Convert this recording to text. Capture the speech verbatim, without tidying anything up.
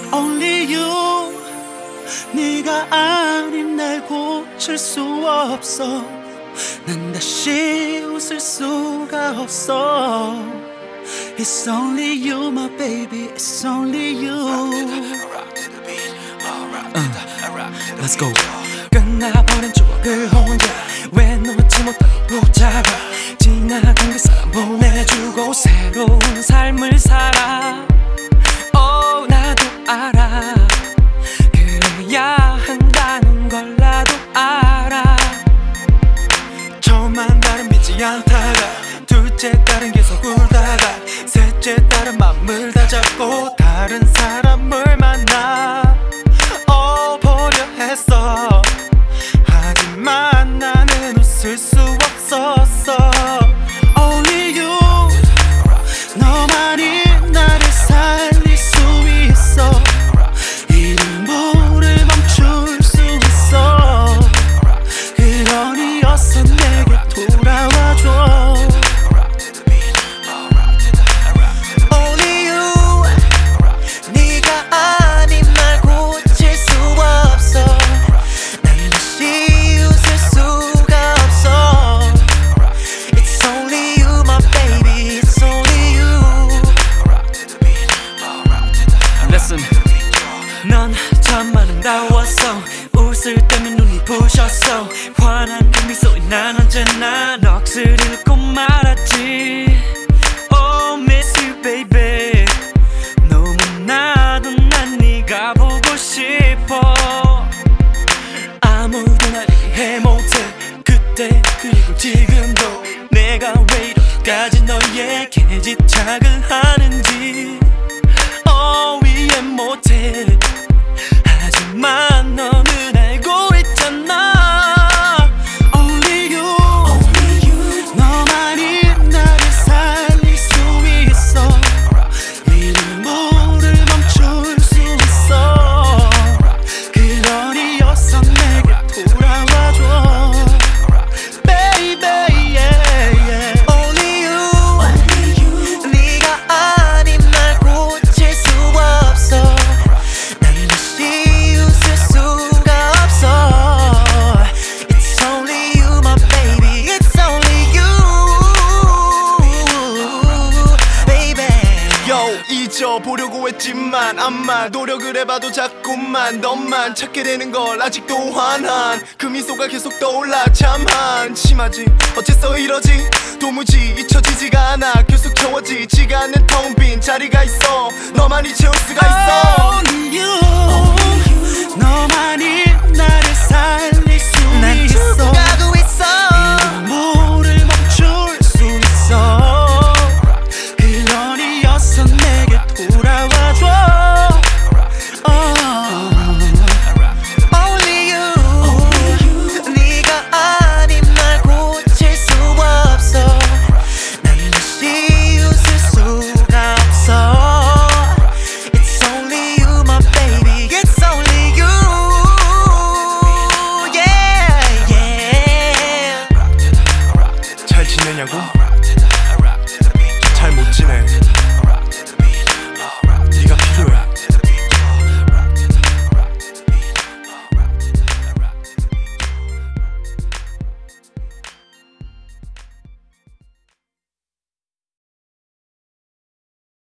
Only you. 네가 아닌 날 고칠 수 없어. 난 다시 웃을 수가 없어. It's only you my baby. It's only you. uh, Let's go. 끝나버린 추억을 혼자 왜 놓지 못하고 붙잡아. 지나간 그 사람 보내주고 새로운 삶을 살아. Oh 나도 알아. 그래야 한다는 걸 나도 알아. 처음 만나는 믿지 않다가 둘째 딸은 계속 울다가 셋째 딸은 맘을 다 잡고 다른 사람을 만나 어 보려 했어. 하지만 나는 웃을 수 없었어. Only you. 너만이 나를 살릴 수 있어. 이름을 멈출 수 있어. 그러니 어서 내게 돌아와줘. Only you. 네가 아닌 날 고칠 수 없어. 난 다시 웃을 수가 없어. It's only you my baby. It's only you. Listen. 넌 참 아름다웠어. 웃을 때면 눈이 부셨어. 환한 그 미소에 난 언제나 넋을 잃고 말았지. Oh miss you baby. 너무나도 난 네가 보고 싶어. 아무도 날 이해 못해. 그때 그리고 지금도 내가 왜 이렇게까지 너에게 집착을 하는지 어 이해 못해. 하지만 너는 알고 있잖아. Only you. 너만이 나를 살릴 수 있어. 이름을 멈출 수 있어. 그러니 어서 내게 돌아와줘. Baby yeah, yeah. Only you. 네가 아닌 날 고칠 수 없어. 난 다시 웃을 수가 없어. It's only you my baby. It's only you baby. Yo 잊어보려고 했지만 아마 노력을 해봐도 자꾸만 너만 찾게 되는 걸 아직도 환한 그 미소가 계속 떠올라. 참 한심하지 어째서 이러지. 도무지 잊혀지지가 않아. 계속 채워지지가 않는 텅 빈 자리가 있어. 너만이 채울 수가 있어. Only you.